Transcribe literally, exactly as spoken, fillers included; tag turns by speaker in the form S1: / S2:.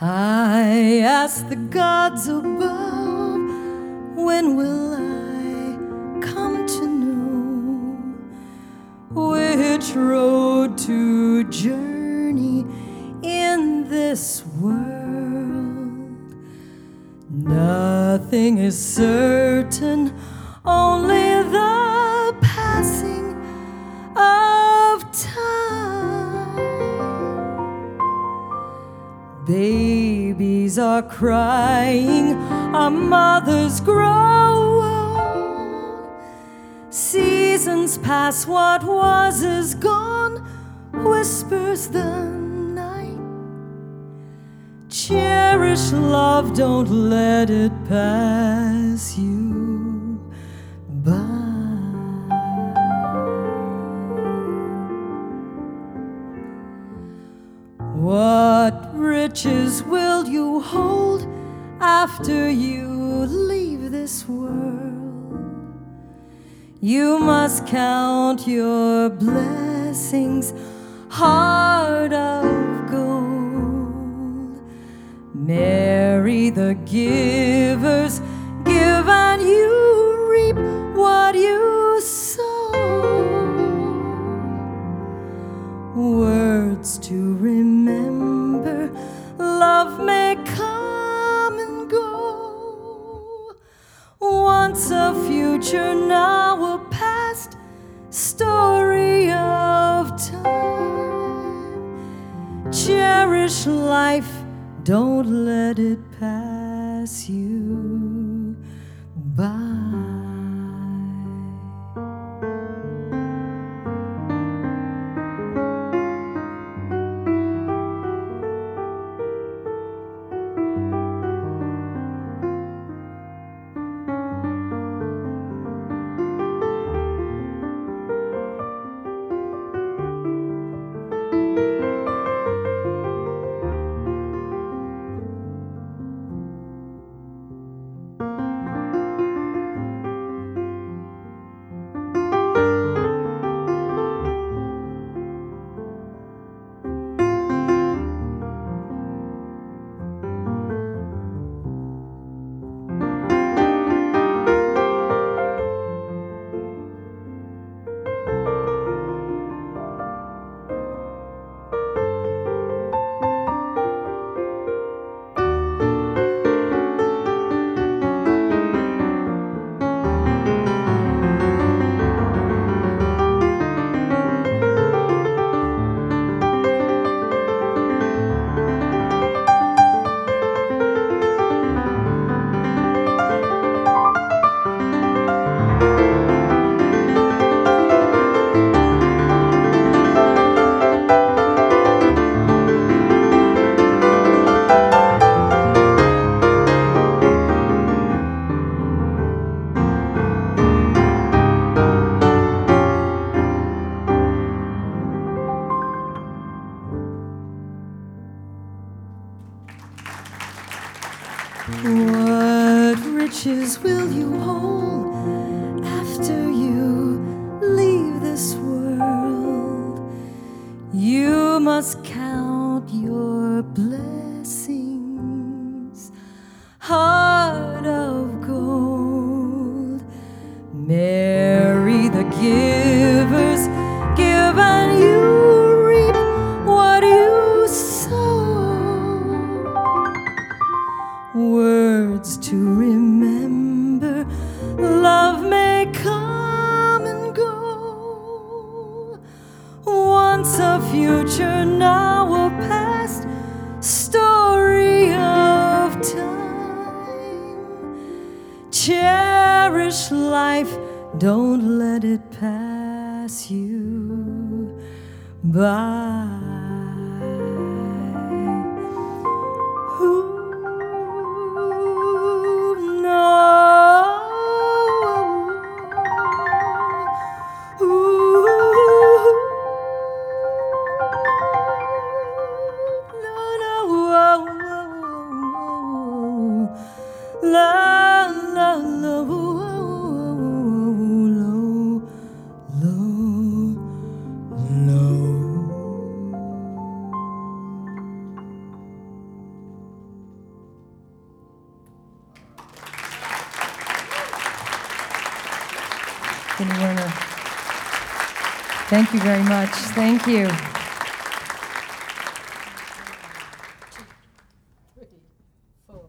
S1: I ask the gods above, when will I come to know which road to journey in this world? Nothing is certain, only the passing of time. Babies are crying, our mothers grow old. Seasons pass, what was is gone, whispers the night. Cherish love, don't let it pass you by. What riches will you hold after you leave this world? You must count your blessings, heart of gold. Marry the givers, give and you reap what you sow. Words to remember, love may come and go. Once a future, now a past, story of time. Cherish life, don't let it pass you by. What riches will you hold after you leave this world? You must count your blessings, heart of gold. Marry the givers, give and you reap what you sow. Words to remember, love may come and go. Once a future, now a past, story of time. Cherish life, don't let it pass you by. Ooh. La la la, low, low, low. Anthony Werner. Thank you very much. Thank you.